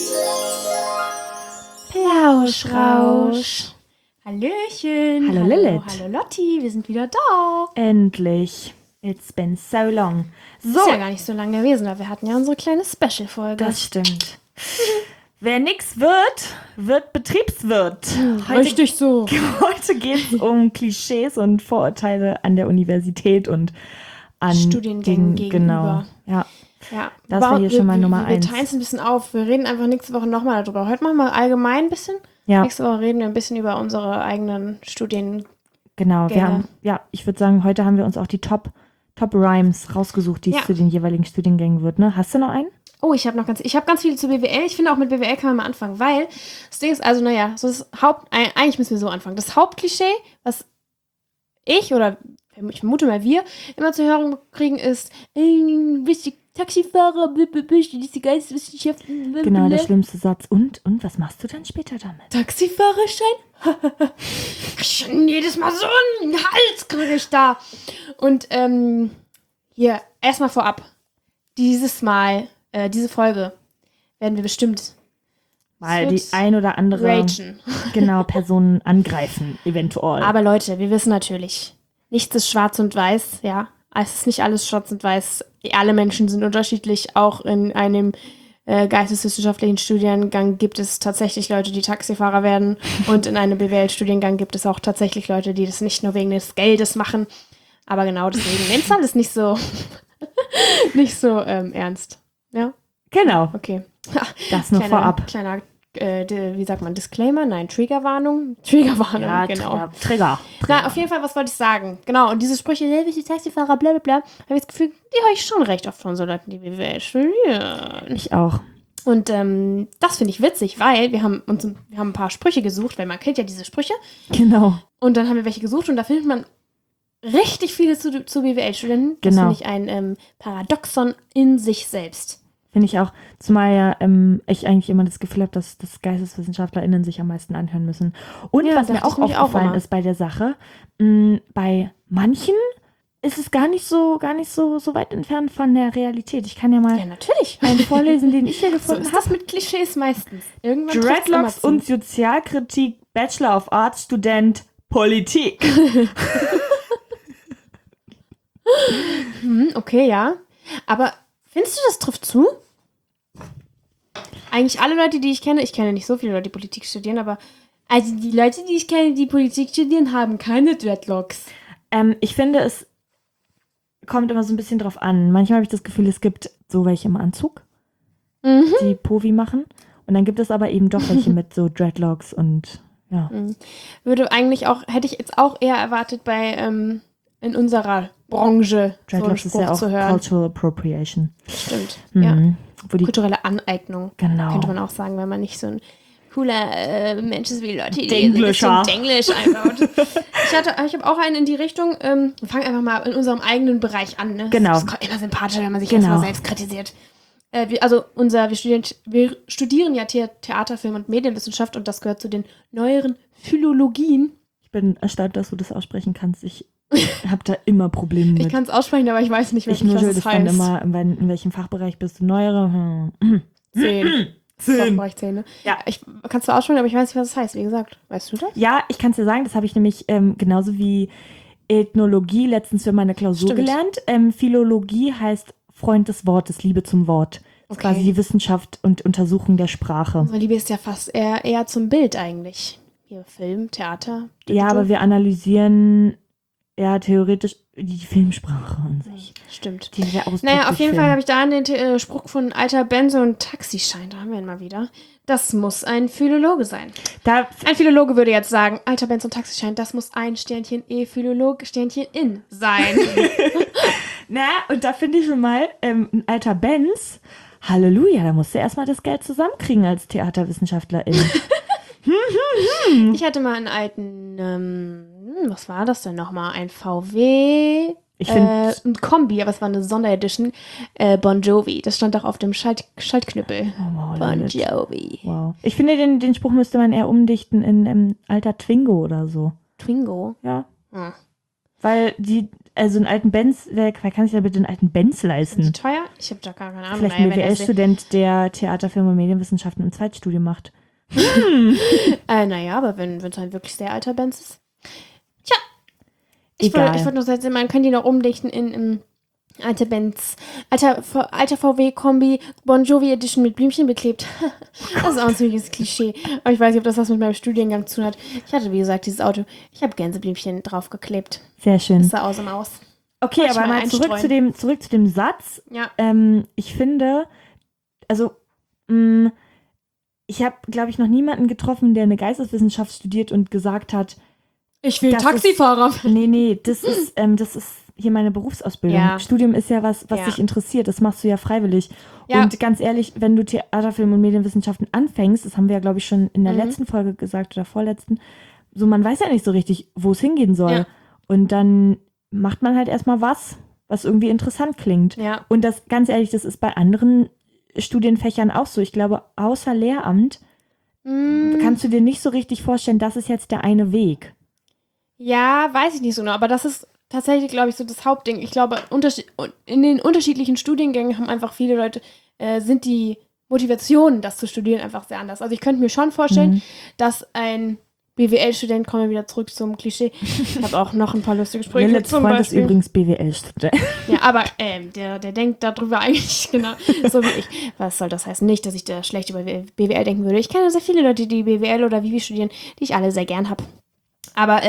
Plauschrausch. Hallöchen. Hallo Lilith. Hallo Lotti, wir sind wieder da. Endlich. It's been so long. So. Ist ja gar nicht so lange gewesen, aber wir hatten ja unsere kleine Special-Folge. Das stimmt. Wer nix wird, wird Betriebswirt. Richtig so. Heute geht es um Klischees und Vorurteile an der Universität und an Studiengängen gegenüber. Genau, ja. Ja, Das war hier schon mal Nummer 1. Wir teilen es ein bisschen auf. Wir reden einfach nächste Woche nochmal darüber. Heute machen wir allgemein ein bisschen. Ja. Nächste Woche reden wir ein bisschen über unsere eigenen Studien. Genau, wir haben, ich würde sagen, heute haben wir uns auch die Top Rhymes rausgesucht, die es zu den jeweiligen Studiengängen wird. Ne? Hast du noch einen? Oh, ich habe ganz viel zu BWL. Ich finde auch mit BWL kann man mal anfangen, weil das Ding ist, also so das eigentlich müssen wir so anfangen. Das Hauptklischee, was ich oder ich vermute mal wir immer zu hören kriegen, ist, bist du Taxifahrer, bist du diese Geisteswissenschaften? Genau, der schlimmste Satz. Und was machst du dann später damit? Taxifahrerschein? Jedes Mal so einen Hals kriege ich da. Und hier, erstmal vorab. Dieses Mal, diese Folge werden wir bestimmt mal die ein oder andere Personen angreifen, eventuell. Aber Leute, wir wissen natürlich, nichts ist schwarz und weiß, ja. Es ist nicht alles schwarz und weiß. Alle Menschen sind unterschiedlich. Auch in einem geisteswissenschaftlichen Studiengang gibt es tatsächlich Leute, die Taxifahrer werden. Und in einem BWL-Studiengang gibt es auch tatsächlich Leute, die das nicht nur wegen des Geldes machen. Aber genau deswegen nehmt alles nicht so ernst. Ja? Genau. Okay. Das nur vorab. Kleiner, wie sagt man, Disclaimer? Nein, Triggerwarnung. Triggerwarnung, ja, genau. Trigger. Na, auf jeden Fall, was wollte ich sagen? Genau, und diese Sprüche, die Taxifahrer, bla bla bla, habe ich das Gefühl, die höre ich schon recht oft von so Leuten, die BWL studieren. Ich auch. Und das finde ich witzig, weil wir haben ein paar Sprüche gesucht, weil man kennt ja diese Sprüche. Genau. Und dann haben wir welche gesucht und da findet man richtig viele zu BWL-Studenten. Das finde ich ein Paradoxon in sich selbst. Finde ich auch, zumal ja ich eigentlich immer das Gefühl habe, dass GeisteswissenschaftlerInnen sich am meisten anhören müssen. Und was mir auch aufgefallen ist bei der Sache, bei manchen ist es gar nicht so weit entfernt von der Realität. Ich kann ja mal einen vorlesen, den ich hier gefunden habe. So ist das mit Klischees meistens. Irgendwann Dreadlocks und Sozialkritik, Bachelor of Arts, Student, Politik. Okay, ja. Aber findest du, das trifft zu? Eigentlich alle Leute, die ich kenne nicht so viele Leute, die Politik studieren, aber also die Leute, die ich kenne, die Politik studieren, haben keine Dreadlocks. Ich finde, es kommt immer so ein bisschen drauf an. Manchmal habe ich das Gefühl, es gibt so welche im Anzug, die Povi machen. Und dann gibt es aber eben doch welche mit so Dreadlocks und ja. Hätte ich jetzt auch eher erwartet bei in unserer Branche Dreadlocks so einen Spruch ist ja auch zu hören. Cultural Appropriation. Stimmt, ja. Kulturelle Aneignung, genau. könnte man auch sagen, wenn man nicht so ein cooler Mensch ist wie Leute, die Denglischer. so Denglisch einbaut. Ich habe auch einen in die Richtung. Wir fangen einfach mal in unserem eigenen Bereich an. Ne? Genau. Das ist immer sympathischer, wenn man sich erstmal selbst kritisiert. Wir studieren ja Theater, Film und Medienwissenschaft und das gehört zu den neueren Philologien. Ich bin erstaunt, dass du das aussprechen kannst. Ich habe da immer Probleme mit. Ich kann es aussprechen, aber ich weiß nicht wirklich, was es heißt. Dann immer, in welchem Fachbereich bist du? Neuere? 10. Fachbereich 10, ne? Ja. Ich kann es zwar aussprechen, aber ich weiß nicht, was es heißt. Wie gesagt, weißt du das? Ja, ich kann es dir sagen, das habe ich nämlich genauso wie Ethnologie letztens für meine Klausur gelernt. Philologie heißt Freund des Wortes, Liebe zum Wort. Das ist quasi die Wissenschaft und Untersuchung der Sprache. Unsere Liebe ist ja fast eher zum Bild eigentlich. Hier Film, Theater. Ja, aber wir analysieren ja theoretisch die Filmsprache an sich. Stimmt. Die sehr naja, auf jeden Fall habe ich da den Spruch von Alter Benzo und Taxischein, da haben wir ihn mal wieder. Das muss ein Philologe sein. Ein Philologe würde jetzt sagen, Alter Benzo und Taxischein, das muss ein Sternchen Philolog, Sternchen in sein. Na, und da finde ich schon mal, ein alter Benz, Halleluja, da musst du erstmal das Geld zusammenkriegen als Theaterwissenschaftlerin. Ich hatte mal einen alten, was war das denn nochmal? Ein VW, ein Kombi, aber es war eine Sonderedition, Bon Jovi. Das stand auch auf dem Schaltknüppel. Oh, wow, Bon Jovi. Wow. Ich finde, den Spruch müsste man eher umdichten in alter Twingo oder so. Twingo? Ja. Weil also einen alten Benz, wer kann sich da bitte einen alten Benz leisten? Sind die teuer? Ich habe da gar keine Ahnung. Vielleicht ein BWL-Student, der Theater, Film und Medienwissenschaften im Zweitstudium macht. Naja, aber wenn es halt wirklich sehr alter Benz ist. Tja, ich wollte nur sagen, man kann die noch umdichten in alte Benz, alter VW-Kombi, Bon Jovi Edition mit Blümchen beklebt. Das ist auch ein ziemliches Klischee. Aber ich weiß nicht, ob das was mit meinem Studiengang zu tun hat. Ich hatte, wie gesagt, dieses Auto. Ich habe Gänseblümchen draufgeklebt. Sehr schön. Das sah aus im Aus. Okay, aber mal zurück zu dem Satz. Ja. Ich finde, also, ich habe, glaube ich, noch niemanden getroffen, der eine Geisteswissenschaft studiert und gesagt hat, ich will Taxifahrer. Nee, das ist hier meine Berufsausbildung. Ja. Studium ist ja was dich interessiert. Das machst du ja freiwillig. Ja. Und ganz ehrlich, wenn du Theater, Film und Medienwissenschaften anfängst, das haben wir ja, glaube ich, schon in der letzten Folge gesagt oder vorletzten, so man weiß ja nicht so richtig, wo es hingehen soll. Ja. Und dann macht man halt erstmal was irgendwie interessant klingt. Ja. Und das, ganz ehrlich, das ist bei anderen Studienfächern auch so. Ich glaube, außer Lehramt kannst du dir nicht so richtig vorstellen, das ist jetzt der eine Weg. Ja, weiß ich nicht so genau, aber das ist tatsächlich, glaube ich, so das Hauptding. Ich glaube, in den unterschiedlichen Studiengängen haben einfach viele Leute, sind die Motivationen, das zu studieren, einfach sehr anders. Also ich könnte mir schon vorstellen, dass ein BWL-Student, kommen wir wieder zurück zum Klischee, ich habe auch noch ein paar lustige Sprüche. Liliths Freund ist übrigens BWL-Student. Ja, aber der denkt darüber eigentlich genau so wie ich. Was soll das heißen? Nicht, dass ich da schlecht über BWL denken würde. Ich kenne sehr viele Leute, die BWL oder Vivi studieren, die ich alle sehr gern habe. Aber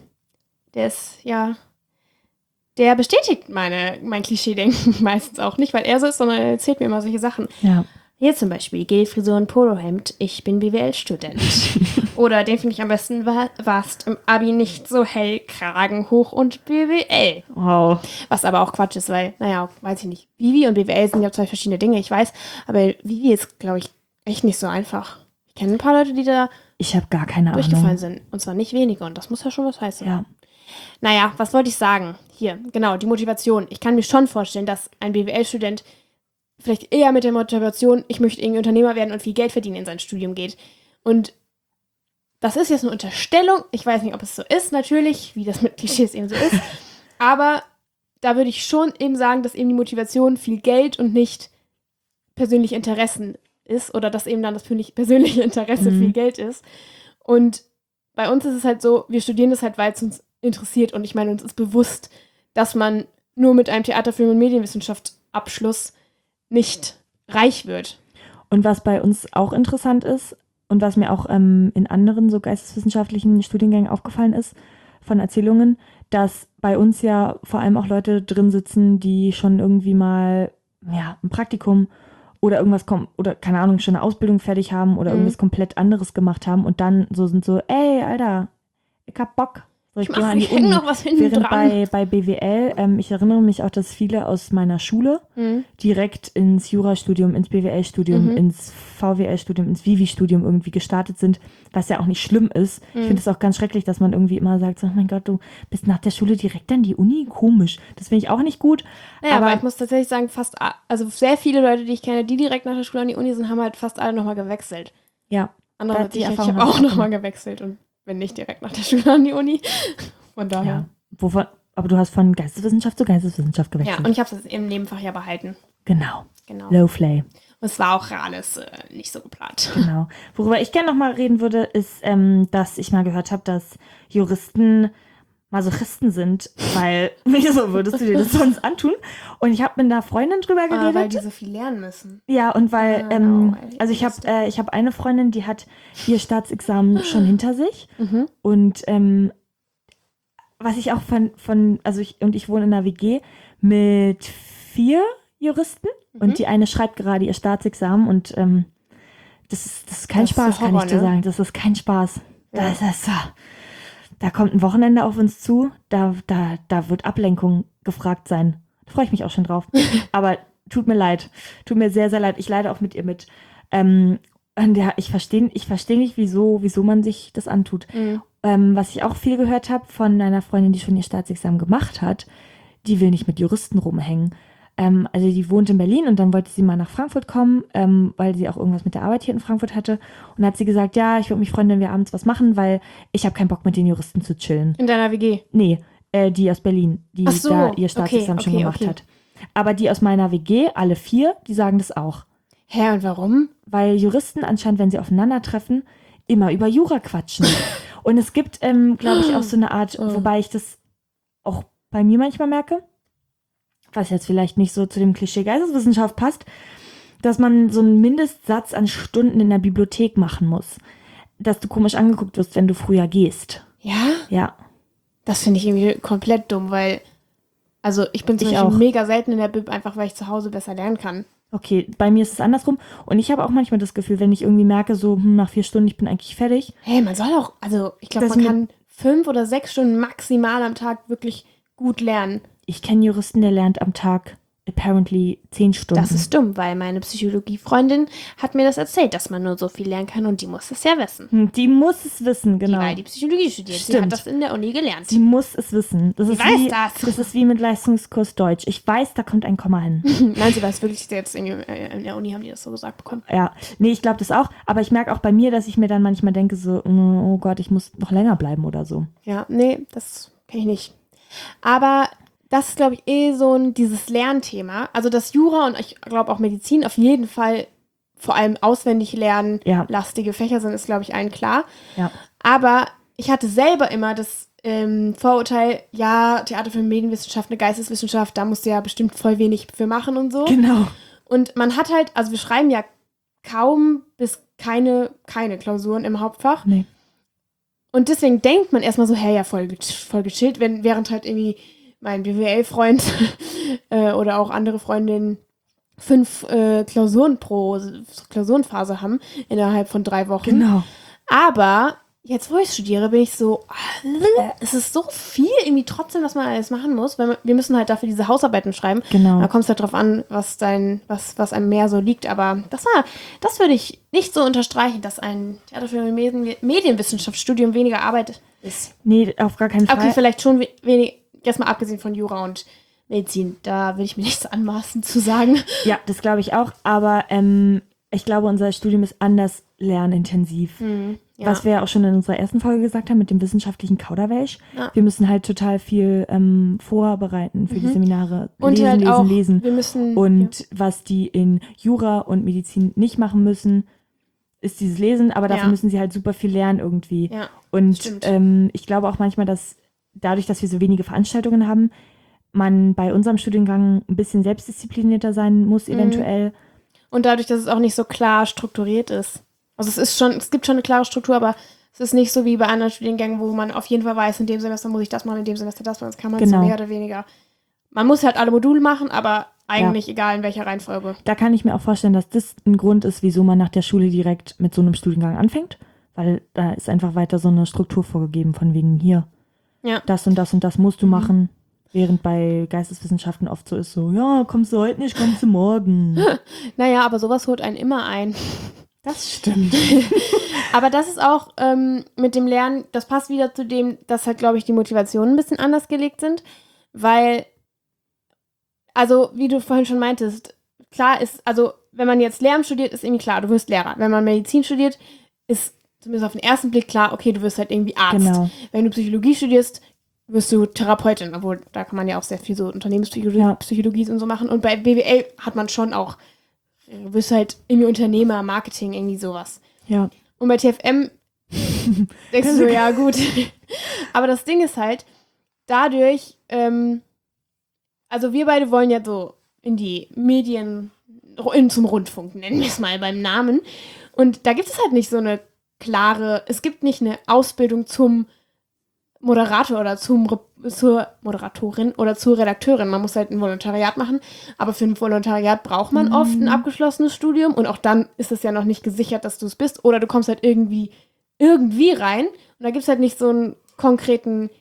der bestätigt mein Klischee-Denken meistens auch nicht, weil er so ist, sondern er erzählt mir immer solche Sachen. Ja. Hier zum Beispiel, Gelfrisur und Polohemd, ich bin BWL-Student. Oder den finde ich am besten, warst im Abi nicht so hell, Kragen hoch und BWL. Wow. Was aber auch Quatsch ist, weil, weiß ich nicht. Vivi und BWL sind ja zwei verschiedene Dinge, ich weiß, aber Vivi ist, glaube ich, echt nicht so einfach. Ich kenne ein paar Leute, die da ich habe gar keine durchgefallen Ahnung. sind. Und zwar nicht wenige. Und das muss ja schon was heißen. Ja. Naja, was wollte ich sagen? Hier, genau, die Motivation. Ich kann mir schon vorstellen, dass ein BWL-Student vielleicht eher mit der Motivation, ich möchte irgendwie Unternehmer werden und viel Geld verdienen, in sein Studium geht. Und das ist jetzt eine Unterstellung. Ich weiß nicht, ob es so ist, natürlich, wie das mit Klischees eben so ist. Aber da würde ich schon eben sagen, dass eben die Motivation viel Geld und nicht persönliche Interessen ist oder dass eben dann das persönliche Interesse viel Geld ist. Und bei uns ist es halt so, wir studieren das halt, weil es uns interessiert und ich meine, uns ist bewusst, dass man nur mit einem Theater, Film und Medienwissenschaft Abschluss nicht reich wird. Und was bei uns auch interessant ist und was mir auch in anderen so geisteswissenschaftlichen Studiengängen aufgefallen ist, von Erzählungen, dass bei uns ja vor allem auch Leute drin sitzen, die schon irgendwie mal ein Praktikum oder irgendwas oder keine Ahnung, schon eine Ausbildung fertig haben oder irgendwas komplett anderes gemacht haben und dann so sind so, ey, Alter, ich hab Bock. So, ich gehe mal an die Uni. Noch was hinten Während bei BWL, ich erinnere mich auch, dass viele aus meiner Schule direkt ins Jurastudium, ins BWL-Studium, ins VWL-Studium, ins Vivi-Studium irgendwie gestartet sind, was ja auch nicht schlimm ist. Ich finde es auch ganz schrecklich, dass man irgendwie immer sagt, so, oh mein Gott, du bist nach der Schule direkt an die Uni? Komisch. Das finde ich auch nicht gut. Naja, aber ich muss tatsächlich sagen, also sehr viele Leute, die ich kenne, die direkt nach der Schule an die Uni sind, haben halt fast alle nochmal gewechselt. Ja. Andere, ich habe auch nochmal gewechselt und bin nicht direkt nach der Schule an die Uni. Von daher. Ja. Aber du hast von Geisteswissenschaft zu Geisteswissenschaft gewechselt. Ja, und ich habe es im Nebenfach ja behalten. Genau. Low Flay. Und es war auch alles nicht so geplant. Genau. Worüber ich gerne nochmal reden würde, ist, dass ich mal gehört habe, dass Juristen Masochisten sind, weil, wieso würdest du dir das sonst antun? Und ich habe mit einer Freundin drüber geredet. Weil die so viel lernen müssen. Ja, und weil, also ich hab eine Freundin, die hat ihr Staatsexamen schon hinter sich. Und was ich auch ich wohne in einer WG mit 4 Juristen und die eine schreibt gerade ihr Staatsexamen und das ist kein Spaß, kann ich dir sagen. Das ist kein Spaß. Ja. Da kommt ein Wochenende auf uns zu, da wird Ablenkung gefragt sein. Da freue ich mich auch schon drauf. Aber tut mir leid. Tut mir sehr, sehr leid. Ich leide auch mit ihr mit. Ich verstehe nicht, wieso man sich das antut. Was ich auch viel gehört habe von einer Freundin, die schon ihr Staatsexamen gemacht hat, die will nicht mit Juristen rumhängen. Also die wohnt in Berlin und dann wollte sie mal nach Frankfurt kommen, weil sie auch irgendwas mit der Arbeit hier in Frankfurt hatte. Und dann hat sie gesagt, ja, ich würde mich freuen, wenn wir abends was machen, weil ich habe keinen Bock, mit den Juristen zu chillen. In deiner WG? Nee, Die aus Berlin, die da ihr Staatsexamen schon gemacht hat. Aber die aus meiner WG, alle 4, die sagen das auch. Hä, und warum? Weil Juristen anscheinend, wenn sie aufeinandertreffen, immer über Jura quatschen. Und es gibt, glaube ich, auch so eine Art, wobei ich das auch bei mir manchmal merke, was jetzt vielleicht nicht so zu dem Klischee Geisteswissenschaft passt, dass man so einen Mindestsatz an Stunden in der Bibliothek machen muss. Dass du komisch angeguckt wirst, wenn du früher gehst. Ja? Ja. Das finde ich irgendwie komplett dumm, weil, also ich bin zum Beispiel mega selten in der Bib, einfach weil ich zu Hause besser lernen kann. Okay, bei mir ist es andersrum. Und ich habe auch manchmal das Gefühl, wenn ich irgendwie merke, so nach 4 Stunden, ich bin eigentlich fertig. Hey, man soll auch, also ich glaube, man kann 5 oder 6 Stunden maximal am Tag wirklich gut lernen. Ich kenne Juristen, der lernt am Tag apparently 10 Stunden. Das ist dumm, weil meine Psychologiefreundin hat mir das erzählt, dass man nur so viel lernen kann und die muss es ja wissen. Die muss es wissen, genau. Weil die Psychologie studiert. Stimmt. Sie hat das in der Uni gelernt. Sie muss es wissen. Das Das ist wie mit Leistungskurs Deutsch. Ich weiß, da kommt ein Komma hin. Nein, sie weiß wirklich, jetzt in der Uni haben die das so gesagt bekommen. Ja, nee, ich glaube das auch. Aber ich merke auch bei mir, dass ich mir dann manchmal denke so, oh Gott, ich muss noch länger bleiben oder so. Ja, nee, das kann ich nicht. Aber das ist, glaube ich, so dieses Lernthema. Also das Jura und ich glaube auch Medizin auf jeden Fall vor allem auswendig lernen, lastige Fächer sind, ist, glaube ich, allen klar. Ja. Aber ich hatte selber immer das Vorurteil, ja, Theater für Medienwissenschaft, eine Geisteswissenschaft, da musst du ja bestimmt voll wenig für machen und so. Genau. Und man hat halt, also wir schreiben ja kaum bis keine Klausuren im Hauptfach. Nee. Und deswegen denkt man erstmal so, hey, ja, voll gechillt, während halt irgendwie mein BWL-Freund oder auch andere Freundinnen 5 Klausuren pro Klausurenphase haben innerhalb von 3 Wochen. Genau. Aber jetzt, wo ich studiere, bin ich so, es ist so viel irgendwie trotzdem, was man alles machen muss, weil wir müssen halt dafür diese Hausarbeiten schreiben. Genau. Da kommt es halt drauf an, was einem mehr so liegt. Aber das würde ich nicht so unterstreichen, dass ein Theater für Medienwissenschaftsstudium weniger Arbeit ist. Nee, auf gar keinen Fall. Okay, vielleicht schon wenig. Jetzt mal abgesehen von Jura und Medizin, da will ich mir nichts anmaßen zu sagen. Ja, das glaube ich auch, aber ich glaube, unser Studium ist anders lernintensiv. Ja. Was wir ja auch schon in unserer ersten Folge gesagt haben mit dem wissenschaftlichen Kauderwelsch. Ja. Wir müssen halt total viel vorbereiten für die Seminare. Und lesen, halt lesen, auch, lesen. Wir müssen, und was die in Jura und Medizin nicht machen müssen, ist dieses Lesen, aber dafür müssen sie halt super viel lernen irgendwie. Ja, und ich glaube auch manchmal, dass dadurch, dass wir so wenige Veranstaltungen haben, man bei unserem Studiengang ein bisschen selbstdisziplinierter sein muss eventuell. Und dadurch, dass es auch nicht so klar strukturiert ist. Also es gibt schon eine klare Struktur, aber es ist nicht so wie bei anderen Studiengängen, wo man auf jeden Fall weiß, in dem Semester muss ich das machen, in dem Semester das machen. Das kann man so mehr oder weniger. Man muss halt alle Module machen, aber eigentlich egal in welcher Reihenfolge. Da kann ich mir auch vorstellen, dass das ein Grund ist, wieso man nach der Schule direkt mit so einem Studiengang anfängt. Weil da ist einfach weiter so eine Struktur vorgegeben, von wegen hier. Ja. Das und das und das musst du machen. Während bei Geisteswissenschaften oft so ist so, ja, kommst du heute nicht, kommst du morgen. Naja, aber sowas holt einen immer ein. Das stimmt. Aber das ist auch mit dem Lernen, das passt wieder zu dem, dass halt, glaube ich, die Motivationen ein bisschen anders gelegt sind. Weil, also wie du vorhin schon meintest, klar ist, also wenn man jetzt Lehramt studiert, ist irgendwie klar, du wirst Lehrer. Wenn man Medizin studiert, ist zumindest auf den ersten Blick klar, okay, du wirst halt irgendwie Arzt. Genau. Wenn du Psychologie studierst, wirst du Therapeutin, obwohl da kann man ja auch sehr viel so Unternehmenspsychologie und so machen. Und bei BWL hat man schon auch, wirst du halt irgendwie Unternehmer, Marketing, irgendwie sowas. Ja. Und bei TFM denkst du so, ja gut. Aber das Ding ist halt, dadurch, also wir beide wollen ja so in die Medien, zum Rundfunk, nennen wir es mal beim Namen. Und da gibt es halt nicht so eine klare, es gibt nicht eine Ausbildung zum Moderator oder zur Moderatorin oder zur Redakteurin. Man muss halt ein Volontariat machen, aber für ein Volontariat braucht man oft ein abgeschlossenes Studium und auch dann ist es ja noch nicht gesichert, dass du es bist oder du kommst halt irgendwie rein und da gibt es halt nicht so einen konkreten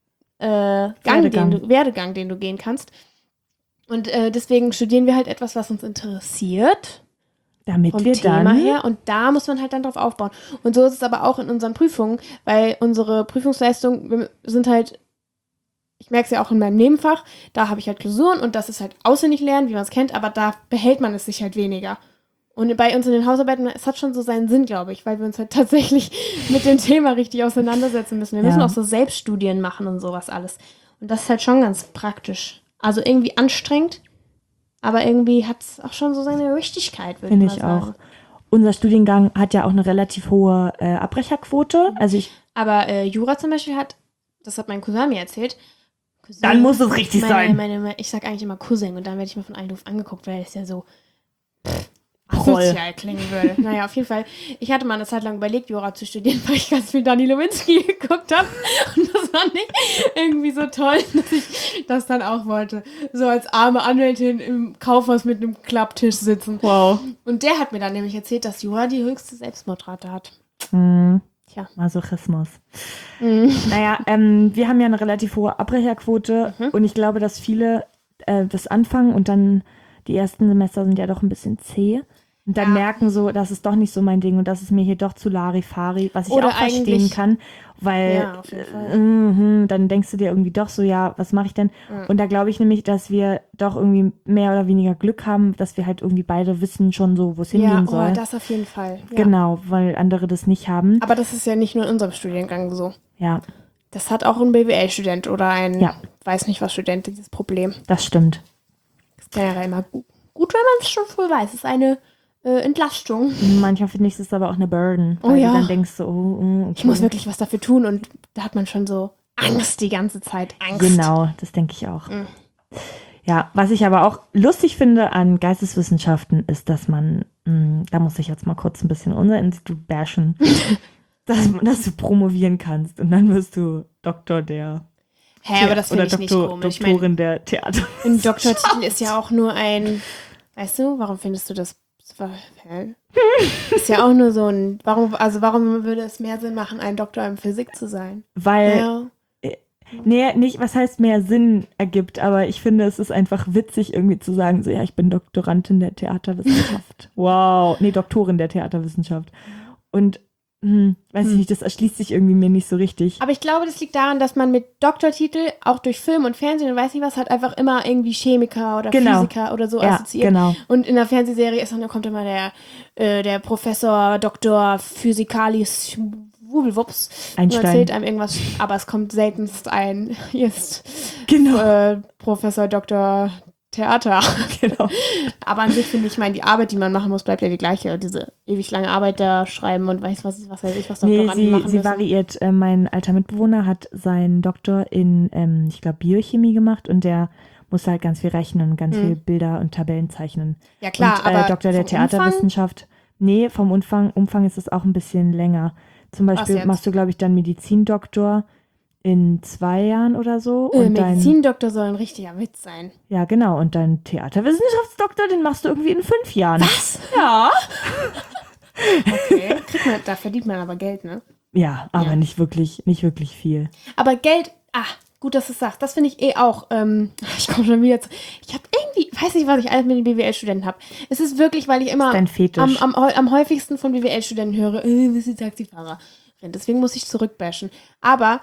Werdegang, den du gehen kannst. Und deswegen studieren wir halt etwas, was uns interessiert. Damit vom wir Thema dann her und da muss man halt dann drauf aufbauen. Und so ist es aber auch in unseren Prüfungen, weil unsere Prüfungsleistungen sind halt, ich merke es ja auch in meinem Nebenfach, da habe ich halt Klausuren und das ist halt auswendig lernen, wie man es kennt, aber da behält man es sich halt weniger. Und bei uns in den Hausarbeiten, es hat schon so seinen Sinn, glaube ich, weil wir uns halt tatsächlich mit dem Thema richtig auseinandersetzen müssen. Wir müssen auch so Selbststudien machen und sowas alles. Und das ist halt schon ganz praktisch. Also irgendwie anstrengend, aber irgendwie hat es auch schon so seine Richtigkeit, würde ich mal sagen. Finde ich auch. Unser Studiengang hat ja auch eine relativ hohe Abbrecherquote. Aber Jura zum Beispiel das hat mein Cousin mir erzählt. Dann muss es richtig sein. Ich sag eigentlich immer Cousin und dann werde ich mal von allen doof angeguckt, weil es ja so asozial klingen würde. Naja, auf jeden Fall. Ich hatte mal eine Zeit lang überlegt, Jura zu studieren, weil ich ganz viel Dani Lewinsky geguckt habe. Und das fand ich irgendwie so toll, dass ich das dann auch wollte. So als arme Anwältin im Kaufhaus mit einem Klapptisch sitzen. Wow. Und der hat mir dann nämlich erzählt, dass Jura die höchste Selbstmordrate hat. Tja. Masochismus. Naja, wir haben ja eine relativ hohe Abbrecherquote und ich glaube, dass viele das anfangen und dann die ersten Semester sind ja doch ein bisschen zäh und dann merken so, das ist doch nicht so mein Ding und das ist mir hier doch zu Larifari, was ich auch verstehen kann, weil dann denkst du dir irgendwie doch so, ja, was mache ich denn? Und da glaube ich nämlich, dass wir doch irgendwie mehr oder weniger Glück haben, dass wir halt irgendwie beide wissen schon so, wo es hingehen soll. Ja, das auf jeden Fall. Ja. Genau, weil andere das nicht haben. Aber das ist ja nicht nur in unserem Studiengang so. Ja. Das hat auch ein BWL-Student oder ein, weiß nicht was Student, dieses Problem. Das stimmt. Das wäre ja immer gut, wenn man es schon früh weiß. Es ist eine Entlastung. Manchmal finde ich es aber auch eine Burden, weil du dann denkst so, okay. Ich muss wirklich was dafür tun und da hat man schon so Angst die ganze Zeit. Angst. Genau, das denke ich auch. Ja, was ich aber auch lustig finde an Geisteswissenschaften ist, dass man, da muss ich jetzt mal kurz ein bisschen unser Institut bashen, dass du promovieren kannst und dann wirst du Doktor der aber das finde ich nicht komisch. Doktorin der Theater. Ein Doktortitel ist ja auch nur ein, weißt du, warum findest du das? Ist ja auch nur so ein, warum würde es mehr Sinn machen, ein Doktor in Physik zu sein? Weil, nicht, was heißt mehr Sinn ergibt, aber ich finde, es ist einfach witzig irgendwie zu sagen, so, ja, ich bin Doktorandin der Theaterwissenschaft. Wow, Doktorin der Theaterwissenschaft. Und weiß ich nicht, das erschließt sich irgendwie mir nicht so richtig. Aber ich glaube, das liegt daran, dass man mit Doktortitel auch durch Film und Fernsehen und weiß nicht was, halt einfach immer irgendwie Chemiker oder Physiker oder so assoziiert. Genau. Und in der Fernsehserie kommt immer der Professor, Doktor, Physikalis, Wubbelwups und erzählt einem irgendwas, aber es kommt seltenst ein, hier ist Professor, Doktor, Theater. Genau. Aber an sich finde ich, die Arbeit, die man machen muss, bleibt ja die gleiche. Diese ewig lange Arbeit da schreiben und was weiß ich, was Doktoranden machen sie variiert. Mein alter Mitbewohner hat seinen Doktor in, ich glaube, Biochemie gemacht und der muss halt ganz viel rechnen und ganz viel Bilder und Tabellen zeichnen. Ja klar, und, aber Doktor der Theaterwissenschaft. Nee, vom Umfang ist es auch ein bisschen länger. Zum Beispiel machst du, glaube ich, dann Medizindoktor in 2 Jahren oder so. Und Medizindoktor soll ein richtiger Witz sein. Ja, genau. Und dein Theaterwissenschaftsdoktor, den machst du irgendwie in 5 Jahren. Was? Ja. Okay. Da verdient man aber Geld, ne? Ja, aber nicht wirklich viel. Aber Geld, gut, dass du es sagst. Das finde ich auch. Ich komme schon wieder zu. Ich habe irgendwie, weiß nicht, was ich alles mit den BWL-Studenten habe. Es ist wirklich, weil ich immer dein Fetisch. am häufigsten von BWL-Studenten höre, wir sind Taxifahrer. Deswegen muss ich zurückbashen. Aber,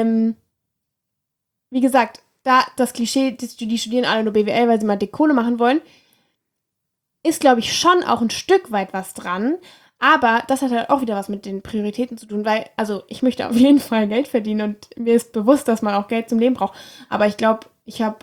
wie gesagt, das Klischee, die studieren alle nur BWL, weil sie mal dick Kohle machen wollen, ist, glaube ich, schon auch ein Stück weit was dran. Aber das hat halt auch wieder was mit den Prioritäten zu tun, weil, also ich möchte auf jeden Fall Geld verdienen und mir ist bewusst, dass man auch Geld zum Leben braucht. Aber ich glaube, ich habe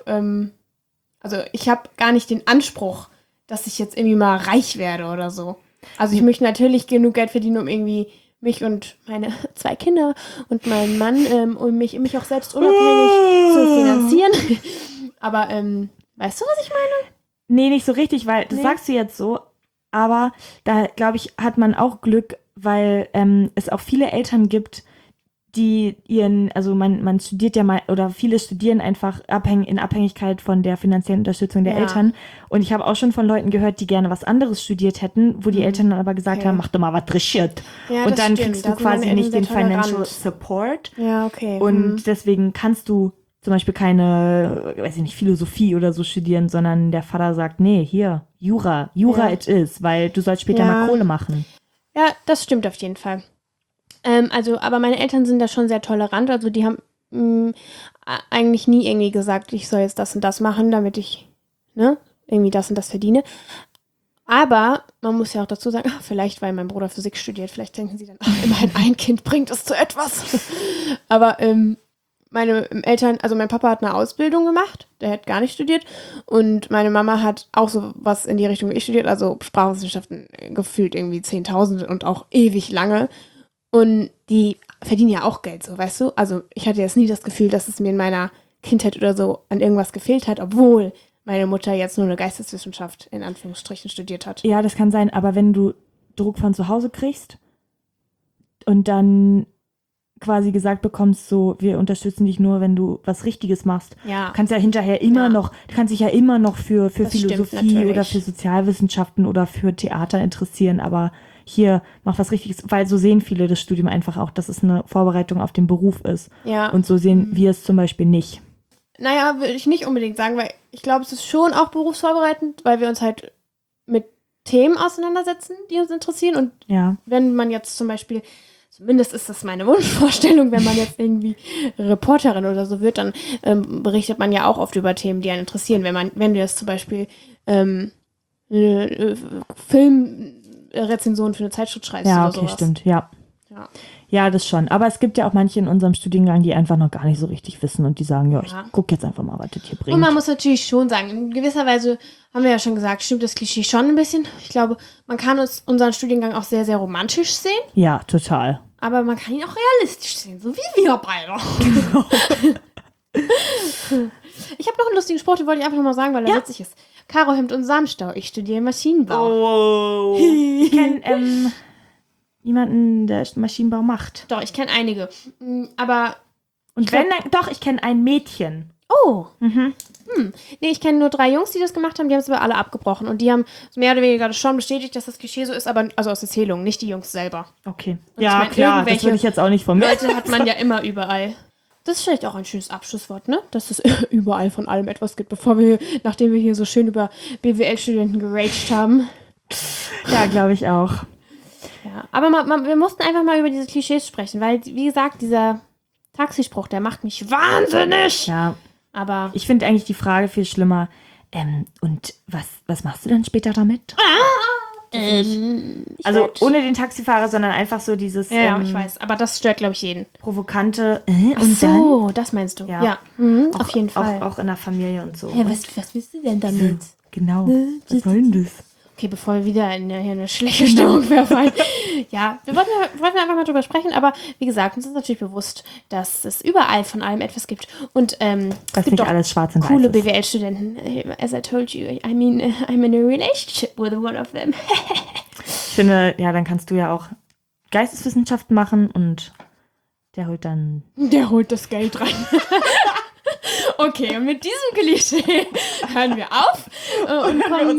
gar nicht den Anspruch, dass ich jetzt irgendwie mal reich werde oder so. Also ich möchte natürlich genug Geld verdienen, um irgendwie mich und meine 2 Kinder und meinen Mann, um mich auch selbst unabhängig zu finanzieren. Aber, weißt du, was ich meine? Nee, nicht so richtig, weil das sagst du jetzt so, aber da, glaube ich, hat man auch Glück, weil es auch viele Eltern gibt, die man studiert ja mal, oder viele studieren einfach in Abhängigkeit von der finanziellen Unterstützung der Eltern. Und ich habe auch schon von Leuten gehört, die gerne was anderes studiert hätten, wo die Eltern dann aber gesagt haben, mach doch mal was Rischiert. Ja, und dann kriegst du quasi nicht den Financial Support. Ja, okay. Und deswegen kannst du zum Beispiel keine, weiß ich nicht, Philosophie oder so studieren, sondern der Vater sagt, nee, hier, Jura it is, weil du sollst später mal Kohle machen. Ja, das stimmt auf jeden Fall. Aber meine Eltern sind da schon sehr tolerant, also die haben eigentlich nie irgendwie gesagt, ich soll jetzt das und das machen, damit ich irgendwie das und das verdiene. Aber man muss ja auch dazu sagen, vielleicht, weil mein Bruder Physik studiert, vielleicht denken sie dann, immerhin ein Kind bringt es zu etwas. Aber meine Eltern, also mein Papa hat eine Ausbildung gemacht, der hat gar nicht studiert und meine Mama hat auch so was in die Richtung wie ich studiert, also Sprachwissenschaften gefühlt irgendwie 10.000 und auch ewig lange und die verdienen ja auch Geld, so, weißt du? Also ich hatte jetzt nie das Gefühl, dass es mir in meiner Kindheit oder so an irgendwas gefehlt hat, obwohl meine Mutter jetzt nur eine Geisteswissenschaft in Anführungsstrichen studiert hat. Ja, das kann sein, aber wenn du Druck von zu Hause kriegst und dann quasi gesagt bekommst, so, wir unterstützen dich nur, wenn du was Richtiges machst. Ja. Du kannst ja hinterher immer noch, du kannst dich ja immer noch für Philosophie oder für Sozialwissenschaften oder für Theater interessieren, aber hier mach was Richtiges, weil so sehen viele das Studium einfach auch, dass es eine Vorbereitung auf den Beruf ist. Ja. Und so sehen wir es zum Beispiel nicht. Naja, würde ich nicht unbedingt sagen, weil ich glaube, es ist schon auch berufsvorbereitend, weil wir uns halt mit Themen auseinandersetzen, die uns interessieren. Und wenn man jetzt zum Beispiel, zumindest ist das meine Wunschvorstellung, wenn man jetzt irgendwie Reporterin oder so wird, dann berichtet man ja auch oft über Themen, die einen interessieren. Wenn du jetzt zum Beispiel Filmrezensionen für eine Zeitschrift schreibst oder sowas. Ja, okay, stimmt, ja. Ja, das schon. Aber es gibt ja auch manche in unserem Studiengang, die einfach noch gar nicht so richtig wissen und die sagen, ich gucke jetzt einfach mal, was das hier bringt. Und man muss natürlich schon sagen, in gewisser Weise, haben wir ja schon gesagt, stimmt das Klischee schon ein bisschen. Ich glaube, man kann unseren Studiengang auch sehr, sehr romantisch sehen. Ja, total. Aber man kann ihn auch realistisch sehen, so wie wir beide. Genau. Ich habe noch einen lustigen Spruch, den wollte ich einfach nochmal sagen, weil er witzig ist. Karo Hemd und Samstau, ich studiere Maschinenbau. Oh. Ich kenne jemanden, der Maschinenbau macht. Doch, ich kenne einige. Aber. Und ich kenne ein Mädchen. Oh. Mhm. Nee, ich kenne nur 3 Jungs, die das gemacht haben, die haben es aber alle abgebrochen. Und die haben mehr oder weniger schon bestätigt, dass das Klischee so ist, aber also aus Erzählungen, nicht die Jungs selber. Okay. Und ja, klar, das würde ich jetzt auch nicht von mir. Leute hat man ja immer überall. Das ist vielleicht auch ein schönes Abschlusswort, ne? Dass es überall von allem etwas gibt, nachdem wir hier so schön über BWL-Studenten geraged haben. Ja, glaube ich auch. Ja, aber wir mussten einfach mal über diese Klischees sprechen, weil, wie gesagt, dieser Taxispruch, der macht mich wahnsinnig. Ja, aber ich finde eigentlich die Frage viel schlimmer. Und was machst du dann später damit? Also ohne den Taxifahrer, sondern einfach so dieses... Ja, ich weiß, aber das stört, glaube ich, jeden. Provokante... Ach so, das meinst du. Ja. Auf jeden Fall. Auch in der Familie und so. Ja, was willst du denn damit? Genau, was soll denn das? Okay, bevor wir wieder in eine schlechte Stimmung verfallen. Ja, wir wollten einfach mal drüber sprechen, aber wie gesagt, uns ist natürlich bewusst, dass es überall von allem etwas gibt. Und das nicht alles schwarz und weiß coole BWL-Studenten. As I told you, I'm in a relationship with one of them. Ich finde, ja, dann kannst du ja auch Geisteswissenschaften machen und der holt das Geld rein. Okay, und mit diesem Klischee hören wir auf und kommen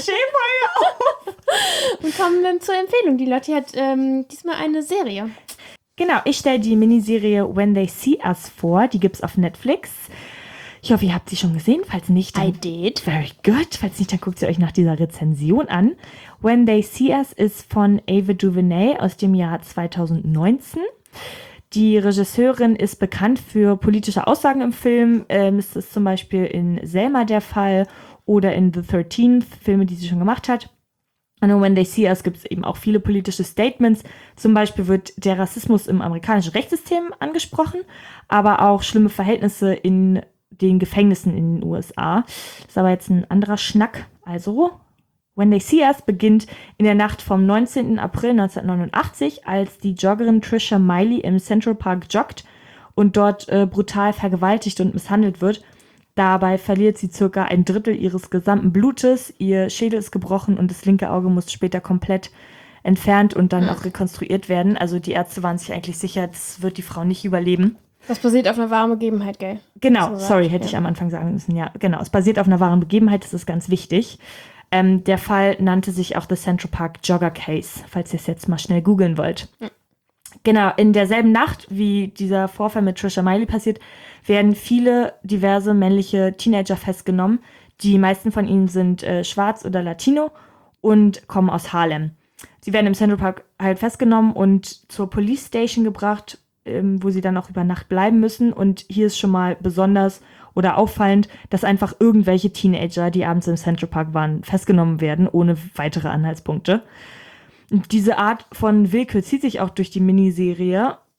dann zur Empfehlung. Die Lotti hat diesmal eine Serie. Genau, ich stelle die Miniserie When They See Us vor. Die gibt's auf Netflix. Ich hoffe, ihr habt sie schon gesehen. Falls nicht, dann I did. Very good. Falls nicht, dann guckt sie euch nach dieser Rezension an. When They See Us ist von Ava DuVernay aus dem Jahr 2019. Die Regisseurin ist bekannt für politische Aussagen im Film. Es ist zum Beispiel in Selma der Fall oder in The 13th, Filme, die sie schon gemacht hat. Und When They See Us gibt es eben auch viele politische Statements. Zum Beispiel wird der Rassismus im amerikanischen Rechtssystem angesprochen, aber auch schlimme Verhältnisse in den Gefängnissen in den USA. Das ist aber jetzt ein anderer Schnack. Also, When They See Us beginnt in der Nacht vom 19. April 1989, als die Joggerin Trisha Miley im Central Park joggt und dort brutal vergewaltigt und misshandelt wird. Dabei verliert sie circa 1/3 ihres gesamten Blutes, ihr Schädel ist gebrochen und das linke Auge muss später komplett entfernt und dann auch rekonstruiert werden. Also die Ärzte waren sich eigentlich sicher, das wird die Frau nicht überleben. Das basiert auf einer wahren Begebenheit, gell? Genau, sorry, hätte ich am Anfang sagen müssen. Ja, genau, es basiert auf einer wahren Begebenheit, das ist ganz wichtig. Der Fall nannte sich auch The Central Park Jogger Case, falls ihr es jetzt mal schnell googeln wollt. Genau, in derselben Nacht, wie dieser Vorfall mit Trisha Miley passiert, werden viele diverse männliche Teenager festgenommen. Die meisten von ihnen sind schwarz oder Latino und kommen aus Harlem. Sie werden im Central Park halt festgenommen und zur Police Station gebracht, wo sie dann auch über Nacht bleiben müssen. Und hier ist schon mal besonders oder auffallend, dass einfach irgendwelche Teenager, die abends im Central Park waren, festgenommen werden, ohne weitere Anhaltspunkte. Und diese Art von Willkür zieht sich auch durch die Miniserie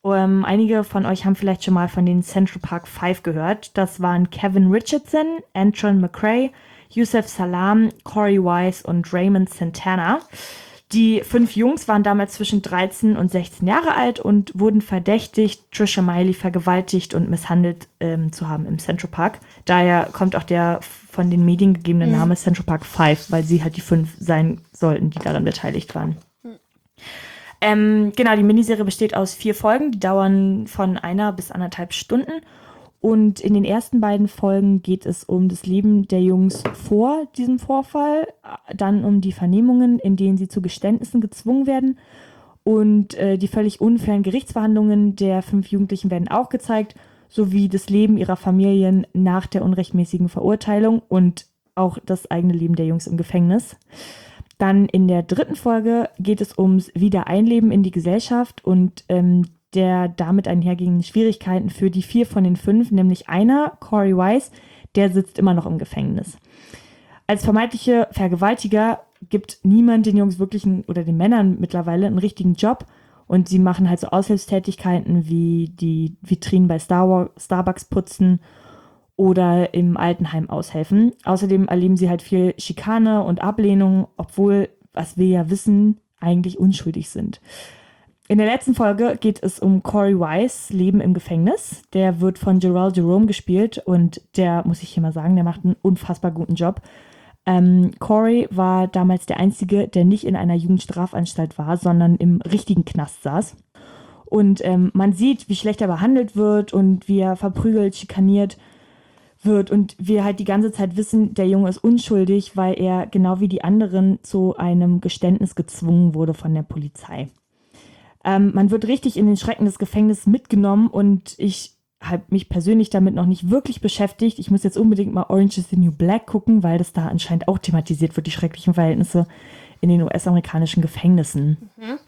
Einige von euch haben vielleicht schon mal von den Central Park Five gehört. Das waren Kevin Richardson, Antron McCray, Yusef Salaam, Corey Wise und Raymond Santana. Die 5 Jungs waren damals zwischen 13 und 16 Jahre alt und wurden verdächtigt, Trisha Miley vergewaltigt und misshandelt zu haben im Central Park. Daher kommt auch der von den Medien gegebene Name Central Park 5, weil sie halt die 5 sein sollten, die daran beteiligt waren. Genau, die Miniserie besteht aus 4 Folgen, die dauern von 1 bis 1,5 Stunden. Und in den ersten beiden Folgen geht es um das Leben der Jungs vor diesem Vorfall, dann um die Vernehmungen, in denen sie zu Geständnissen gezwungen werden. Und die völlig unfairen Gerichtsverhandlungen der 5 Jugendlichen werden auch gezeigt, sowie das Leben ihrer Familien nach der unrechtmäßigen Verurteilung und auch das eigene Leben der Jungs im Gefängnis. Dann in der 3. Folge geht es ums Wiedereinleben in die Gesellschaft und der damit einhergehenden Schwierigkeiten für die 4 von den 5, nämlich einer, Corey Wise, der sitzt immer noch im Gefängnis. Als vermeintliche Vergewaltiger gibt niemand den Jungs wirklich oder den Männern mittlerweile einen richtigen Job und sie machen halt so Aushilfstätigkeiten wie die Vitrinen bei Starbucks putzen oder im Altenheim aushelfen. Außerdem erleben sie halt viel Schikane und Ablehnung, obwohl, was wir ja wissen, eigentlich unschuldig sind. In der letzten Folge geht es um Corey Wise, Leben im Gefängnis. Der wird von Gerald Jerome gespielt und der, muss ich hier mal sagen, der macht einen unfassbar guten Job. Corey war damals der Einzige, der nicht in einer Jugendstrafanstalt war, sondern im richtigen Knast saß. Und man sieht, wie schlecht er behandelt wird und wie er verprügelt, schikaniert wird und wir halt die ganze Zeit wissen, der Junge ist unschuldig, weil er genau wie die anderen zu einem Geständnis gezwungen wurde von der Polizei. Man wird richtig in den Schrecken des Gefängnisses mitgenommen und ich habe mich persönlich damit noch nicht wirklich beschäftigt. Ich muss jetzt unbedingt mal Orange is the New Black gucken, weil das da anscheinend auch thematisiert wird, die schrecklichen Verhältnisse in den US-amerikanischen Gefängnissen.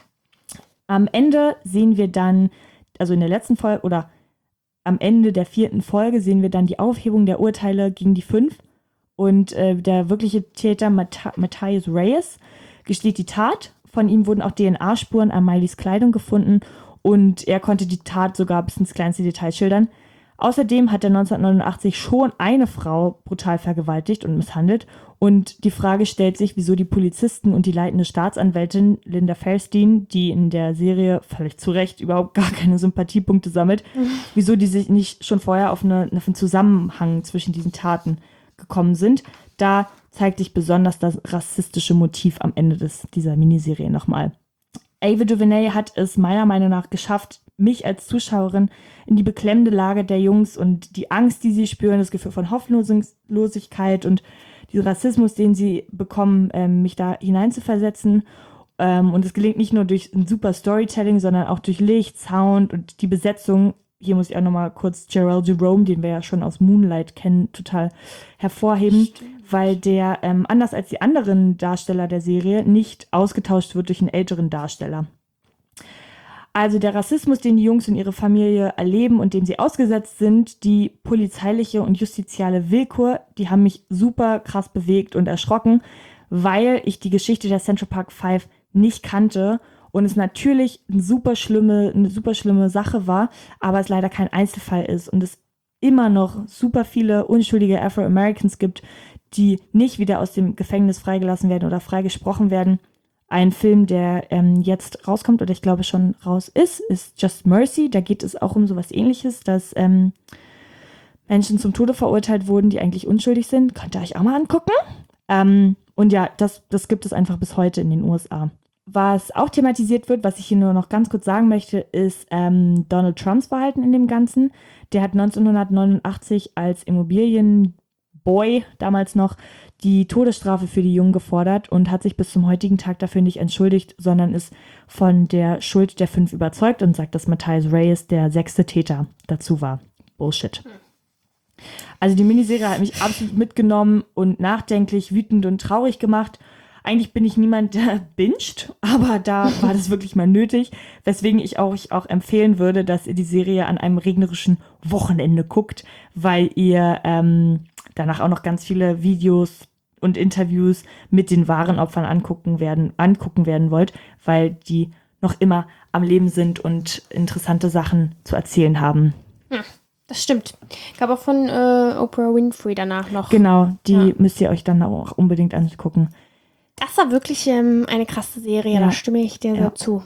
Am Ende sehen wir dann, also in der letzten Folge oder am Ende der 4. Folge sehen wir dann die Aufhebung der Urteile gegen die 5 und der wirkliche Täter Matthias Reyes gesteht die Tat. Von ihm wurden auch DNA-Spuren an Mileys Kleidung gefunden und er konnte die Tat sogar bis ins kleinste Detail schildern. Außerdem hat er 1989 schon eine Frau brutal vergewaltigt und misshandelt und die Frage stellt sich, wieso die Polizisten und die leitende Staatsanwältin Linda Fairstein, die in der Serie völlig zu Recht überhaupt gar keine Sympathiepunkte sammelt, wieso die sich nicht schon vorher auf einen Zusammenhang zwischen diesen Taten gekommen sind. Da zeigt sich besonders das rassistische Motiv am Ende dieser Miniserie nochmal. Ava DuVernay hat es meiner Meinung nach geschafft, mich als Zuschauerin in die beklemmende Lage der Jungs und die Angst, die sie spüren, das Gefühl von Hoffnungslosigkeit und diesen Rassismus, den sie bekommen, mich da hineinzuversetzen. Und es gelingt nicht nur durch ein super Storytelling, sondern auch durch Licht, Sound und die Besetzung. Hier muss ich auch nochmal kurz Gerald Jerome, den wir ja schon aus Moonlight kennen, total hervorheben, weil der, anders als die anderen Darsteller der Serie, nicht ausgetauscht wird durch einen älteren Darsteller. Also der Rassismus, den die Jungs und ihre Familie erleben und dem sie ausgesetzt sind, die polizeiliche und justiziale Willkür, die haben mich super krass bewegt und erschrocken, weil ich die Geschichte der Central Park 5 nicht kannte und es natürlich eine super schlimme Sache war, aber es leider kein Einzelfall ist und es immer noch super viele unschuldige Afro-Americans gibt, die nicht wieder aus dem Gefängnis freigelassen werden oder freigesprochen werden. Ein Film, der jetzt rauskommt oder ich glaube schon raus ist Just Mercy. Da geht es auch um sowas Ähnliches, dass Menschen zum Tode verurteilt wurden, die eigentlich unschuldig sind. Könnt ihr euch auch mal angucken. Und ja, das gibt es einfach bis heute in den USA. Was auch thematisiert wird, was ich hier nur noch ganz kurz sagen möchte, ist Donald Trumps Verhalten in dem Ganzen. Der hat 1989 als Immobilienboy damals noch die Todesstrafe für die Jungen gefordert und hat sich bis zum heutigen Tag dafür nicht entschuldigt, sondern ist von der Schuld der 5 überzeugt und sagt, dass Matthias Reyes der 6. Täter dazu war. Bullshit. Also die Miniserie hat mich absolut mitgenommen und nachdenklich, wütend und traurig gemacht. Eigentlich bin ich niemand, der binget, aber da war das wirklich mal nötig, weswegen ich euch auch empfehlen würde, dass ihr die Serie an einem regnerischen Wochenende guckt, weil ihr danach auch noch ganz viele Videos und Interviews mit den wahren Opfern angucken werden wollt, weil die noch immer am Leben sind und interessante Sachen zu erzählen haben. Das stimmt. Gab auch von Oprah Winfrey danach noch. Genau, die müsst ihr euch dann auch unbedingt angucken. Das war wirklich eine krasse Serie, da stimme ich dir so zu.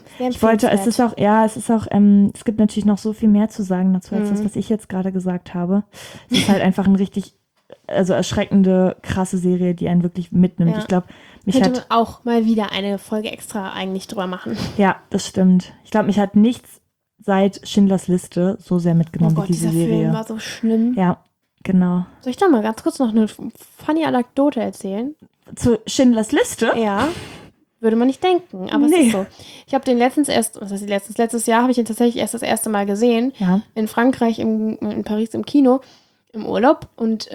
Es gibt natürlich noch so viel mehr zu sagen dazu, als das, was ich jetzt gerade gesagt habe. Es ist halt einfach ein richtig, erschreckende, krasse Serie, die einen wirklich mitnimmt. Ja. Ich glaube, könnte man auch mal wieder eine Folge extra eigentlich drüber machen. Ja, das stimmt. Ich glaube, mich hat nichts seit Schindlers Liste so sehr mitgenommen wie diese Serie. Dieser Film war so schlimm. Ja, genau. Soll ich da mal ganz kurz noch eine funny Anekdote erzählen? Zu Schindlers Liste? Ja, würde man nicht denken, aber es ist so. Ich habe den letztes Jahr habe ich ihn tatsächlich erst das erste Mal gesehen. Ja. In Frankreich, in Paris im Kino, im Urlaub. Und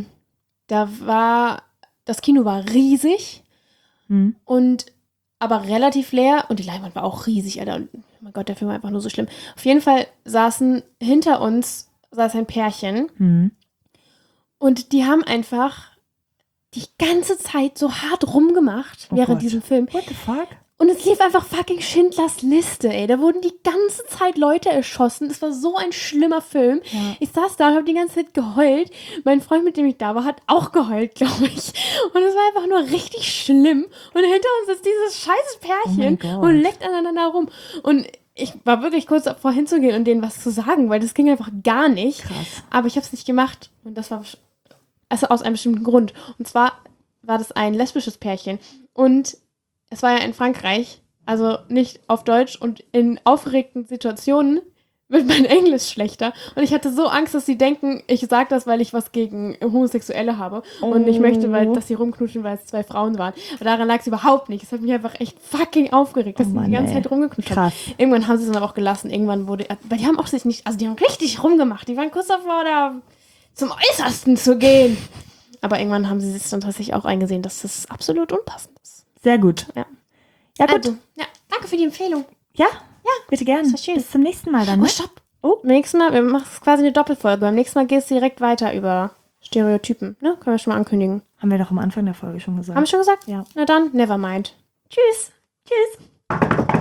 das Kino war riesig und aber relativ leer und die Leinwand war auch riesig, Alter. Und, oh mein Gott, der Film war einfach nur so schlimm. Auf jeden Fall hinter uns saß ein Pärchen und die haben einfach die ganze Zeit so hart rumgemacht während diesem Film. What the fuck? Und es lief einfach fucking Schindlers Liste, ey. Da wurden die ganze Zeit Leute erschossen. Es war so ein schlimmer Film. Ja. Ich saß da und habe die ganze Zeit geheult. Mein Freund, mit dem ich da war, hat auch geheult, glaube ich. Und es war einfach nur richtig schlimm. Und hinter uns ist dieses scheiß Pärchen und leckt aneinander rum. Und ich war wirklich kurz davor hinzugehen und denen was zu sagen, weil das ging einfach gar nicht. Krass. Aber ich habe es nicht gemacht. Und das war aus einem bestimmten Grund. Und zwar war das ein lesbisches Pärchen. Und es war ja in Frankreich, also nicht auf Deutsch. Und in aufgeregten Situationen wird mein Englisch schlechter. Und ich hatte so Angst, dass sie denken, ich sage das, weil ich was gegen Homosexuelle habe. Und ich möchte, dass sie rumknutschen, weil es 2 Frauen waren. Aber daran lag es überhaupt nicht. Es hat mich einfach echt fucking aufgeregt, dass sie die ganze Zeit rumgeknutscht haben. Irgendwann haben sie es dann aber auch gelassen. Irgendwann weil die haben auch sich nicht, also die haben richtig rumgemacht. Die waren kurz davor, da zum Äußersten zu gehen. Aber irgendwann haben sie es dann tatsächlich auch eingesehen, dass das absolut unpassend ist. Sehr gut. Ja, gut. Also, danke für die Empfehlung. Ja, bitte gerne. Das war schön. Bis zum nächsten Mal dann. Ne? Oh, stopp. Nächstes Mal, wir machen quasi eine Doppelfolge. Beim nächsten Mal geht es direkt weiter über Stereotypen. Ne? Können wir schon mal ankündigen. Haben wir doch am Anfang der Folge schon gesagt. Haben wir schon gesagt? Ja. Na dann, never mind. Tschüss. Tschüss.